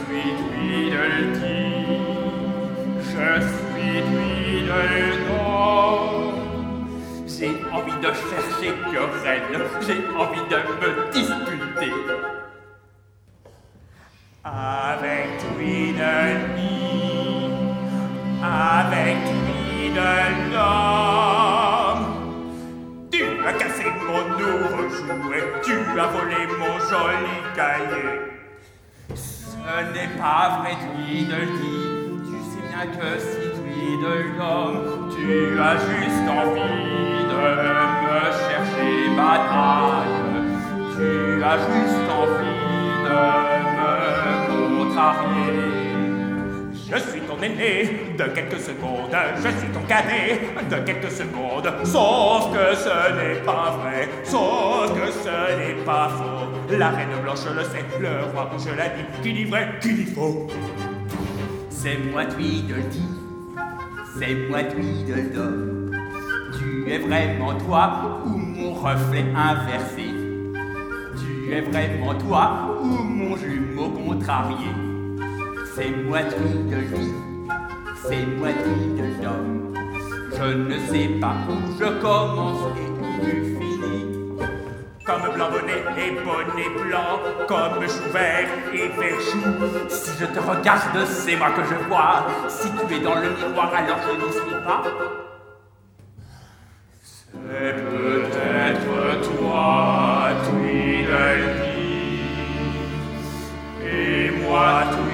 suis Tweedledee. Je suis Tweedledum. J'ai envie de chercher querelle, j'ai envie de me disputer. Avec Tweedledee, avec Tweedledum. Tu as cassé mon nouveau jouet, tu as volé mon joli cahier. Ce n'est pas vrai, Tweedledee, tu sais bien que si Tweedledum, tu as juste envie de me chercher bataille, tu as juste envie de me contrarier. Je suis ton aîné de quelques secondes, je suis ton cadet de quelques secondes. Sauf que ce n'est pas vrai, sauf que ce n'est pas faux. La reine blanche le sait, le roi je l'ai dit, qui dit vrai, qui dit faux. C'est moi Tweedledee, c'est moi Tweedledum. Tu es vraiment toi ou mon reflet inversé. Tu es vraiment toi ou mon jumeau contrarié. C'est moi Tweedledee, c'est moi Tweedledum. Je ne sais pas où je commence et où je finis. Comme blanc bonnet et bonnet blanc, comme chou vert et vert chou. Si je te regarde, c'est moi que je vois. Si tu es dans le miroir, alors je n'y suis pas. C'est peut-être toi, Tweedledee, et moi,